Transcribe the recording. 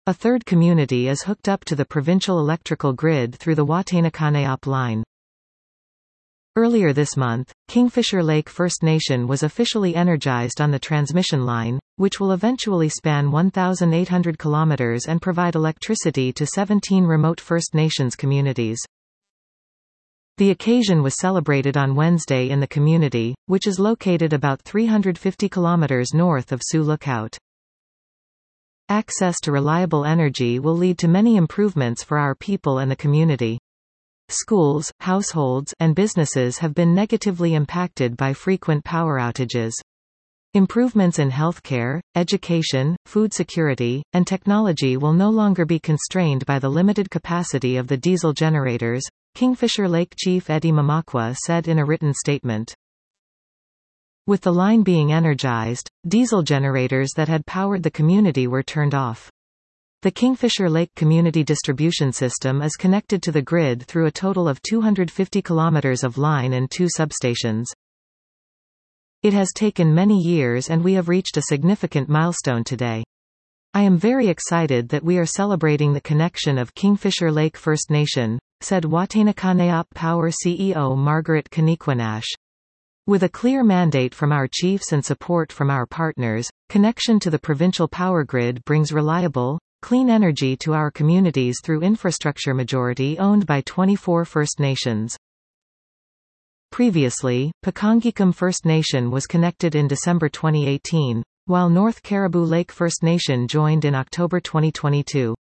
A third community is hooked up to the provincial electrical grid through the Wataynikaneyap line. Earlier this month, Kingfisher Lake First Nation was officially energized on the transmission line, which will eventually span 1,800 kilometers and provide electricity to 17 remote First Nations communities. The occasion was celebrated on Wednesday in the community, which is located about 350 kilometers north of Sioux Lookout. Access to reliable energy will lead to many improvements for our people and the community. Schools, households, and businesses have been negatively impacted by frequent power outages. Improvements in healthcare, education, food security, and technology will no longer be constrained by the limited capacity of the diesel generators, Kingfisher Lake Chief Eddie Mamakwa said in a written statement. With the line being energized, diesel generators that had powered the community were turned off. The Kingfisher Lake Community Distribution System is connected to the grid through a total of 250 kilometers of line and 2 substations. It has taken many years and we have reached a significant milestone today. I am very excited that we are celebrating the connection of Kingfisher Lake First Nation, said Wataynikaneyap Power CEO Margaret Kaniquanash. With a clear mandate from our chiefs and support from our partners, connection to the provincial power grid brings reliable, clean energy to our communities through infrastructure majority owned by 24 First Nations. Previously, Pikangikum First Nation was connected in December 2018, while North Caribou Lake First Nation joined in October 2022.